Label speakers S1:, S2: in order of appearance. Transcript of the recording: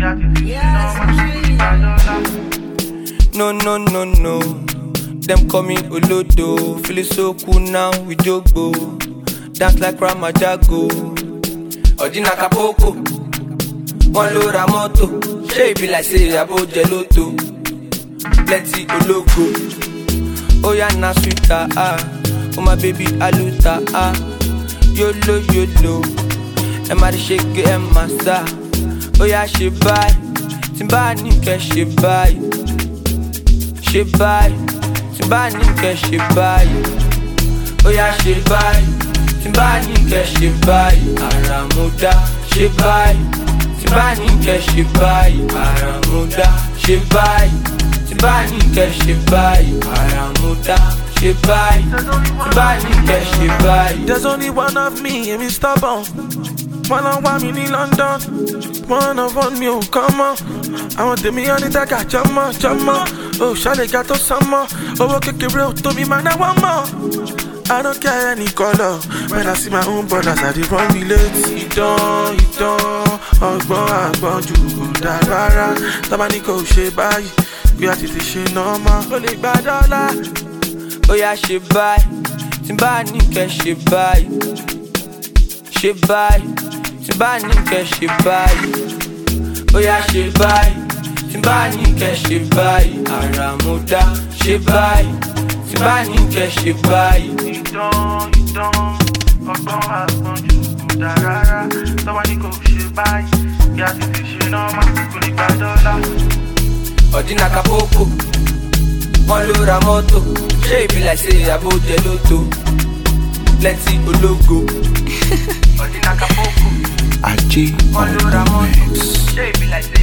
S1: No, no, no, no. Them call me Olodo. Feeling so cool now with Jogbo. Dance like Ramajago. Odina Kapoko. One load of moto. She be like say about Geloto. Plenty Ologo. Oh yeah, na sweeter oh my baby aluta Yolo yolo. Emma shake Emma star. Oh yeah, she buy. Timba nigga she buy. She buy. Timba nigga she buy. Oh yeah, she buy. Timba nigga she buy. Aramuda she buy. Timba nigga she buy. Aramuda she buy. Timba nigga she buy. Aramuda she buy. Timba nigga she buy.
S2: There's only one of me and me stubborn. One on one me in London. One of one me oh come on. I want to me on it I got chama. Oh Charlie got to summer. Oh okay real to me man I want more. I don't care any color. When I see my own brothers I dey run relate. He don't Ọgbọ́n jù dára. Tabani kò ṣe báyìí. Bí a ti ṣe normal. Ó lè gba dọ́là.
S1: Oh yeah, she buy. Timba nigga she buy. She buy. Timba nigga she buy. Oh yeah, she buy. Timba nigga she buy. Aramuda she buy. Timba nigga she buy.
S2: Ọgbọ́n jù dára. Tabani kò ṣe báyìí. Bí a ti ṣe normal. Ó lè gba dọ́là.
S1: Odina Kapoko. One load of moto. She be like say about Geloto. Plenty Ologo. Odina Kapoko.
S3: Aji
S1: One load of moto. She be like say